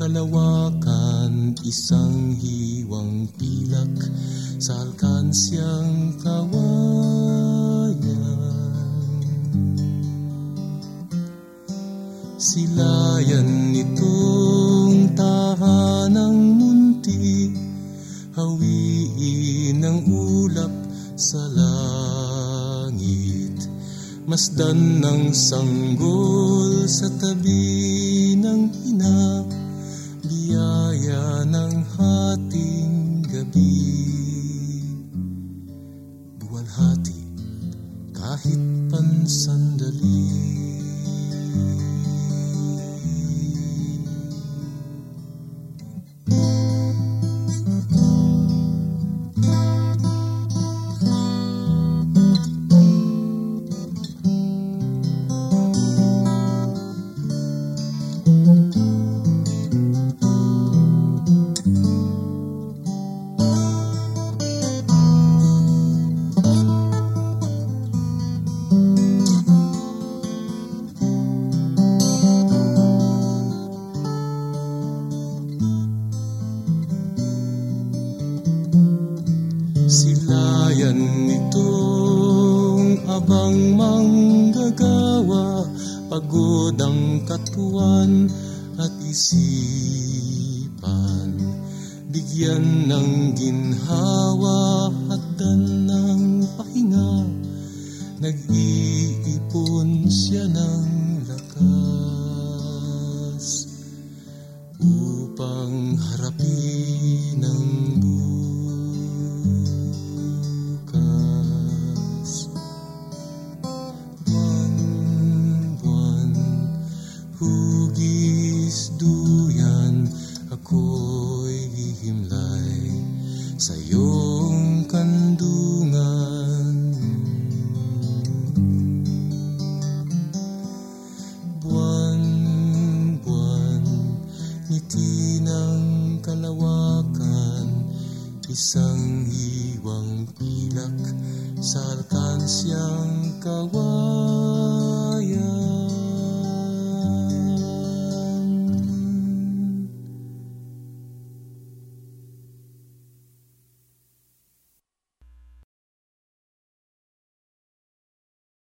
kalawakan, isang hiwang pilak sa alkansyang kawayan. Silayan nitong tahanang munti, hawiin ang ulap sa langit. Masdan ng sanggol sa tabi ng ina, biyaya ng hating gabi. Buwalhati kahit pansandali. Silayan nitong abang manggagawa, pagod ang katuan at isipan. Bigyan ng ginhawa, hagdan ng pahinga, nag-iipon siya ng lakas upang harapin ang hugis duyan, ako'y hihimlay sa iyong kandungan. Buwan, buwan, ngiti ng kalawakan, isang hiwang pilak sa alkansyang kawayan.